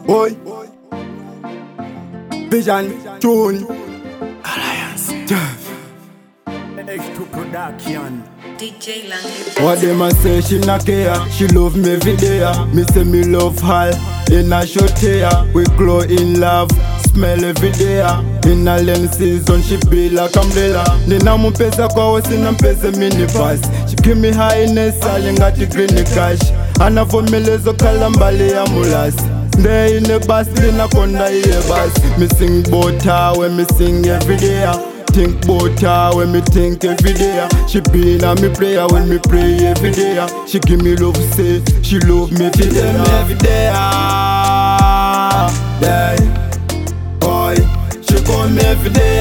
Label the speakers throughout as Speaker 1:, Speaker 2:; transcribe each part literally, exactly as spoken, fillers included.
Speaker 1: Oi, Vision, Tune, Alliance,
Speaker 2: X two Production.
Speaker 3: D J Lange.
Speaker 1: what them a say, she not care. She love me every day. Me say me love her. In a short hair, we glow in love. Smell every day. In a lens season, she be like umbrella. Nina mpesa kwa wasi na mpesa mini bus. She give me highness, alingati green cash. Anavumelezo kalambali ya mulasi. They in the bus, lina konda iye bus. Me sing bout her when me sing every day. Think bout her when me think every day. She be in a me prayer when me pray every day. She give me love, say she love me every day. Me every day, yeah. Boy, she call me every day,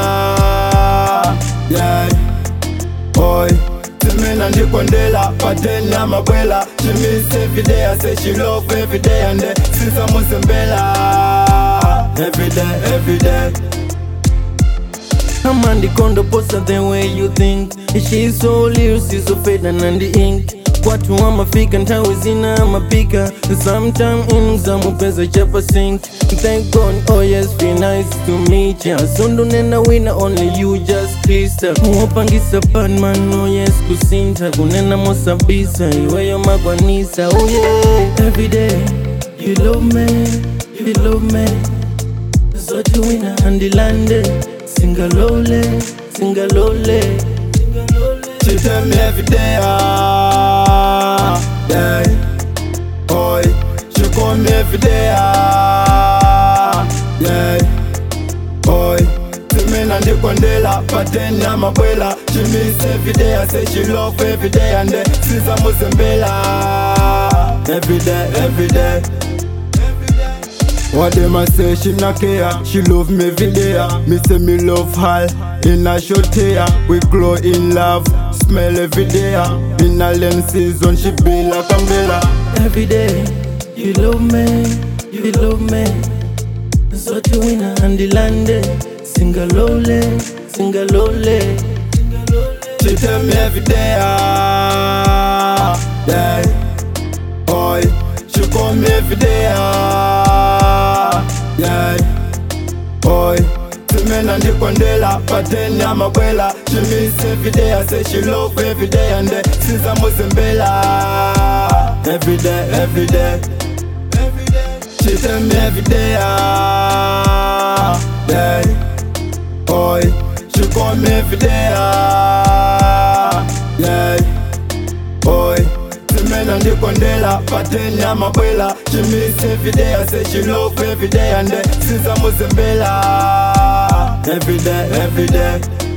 Speaker 1: yeah. Boy, to me and the condela, but then I'm a abuela. She miss every day, I say she love every day and day. Since I'm Musembela, every day, every day.
Speaker 4: I'm on the condo poster the way you think. She's so little, she's so fed and on the ink. Watu wamafika ntawe zina mapika. Sometime in zamupeza chapa sink. Thank God, oh yes, feel nice to meet ya. Sundu nena winner, only you just Krista. Mwopangisa Batman, oh yes, kusinta. Kunena mosabisa, iweyo magwanisa, oh yeah. Every day, you love me, you love me. So to winner and the land. Singalole, singalole.
Speaker 1: She tell me every day, ah, yeah. Boy, she call me every day, ah, yeah. Boy, to me and the condela, but then I'm a abuela. She miss every day, I say she love every day and day. Since I'm Musembela, every day, every day. What them a say, she not care. She love me every day. Me say me love her. In a short hair, we glow in love. Smell every day. In a lens season, she be like umbrella.
Speaker 4: Every day, you love me, you love me. So to winner and the land. Singalole, singalole.
Speaker 1: She tell me every day, ah, yeah. Boy, she call me every day, ah, yeah. Boy, to me and the condela, but then I'm a abuela. She miss every day, I say she love every day and day. Since I'm Musembela, every day, every day. She tell me every day, ah, yeah. Boy, she call me every day, ah, yeah. Boy, to me and the condela, but then I'm a abuela. She miss every day, I say she love every day and day. Since I'm Musembela, every day, every day.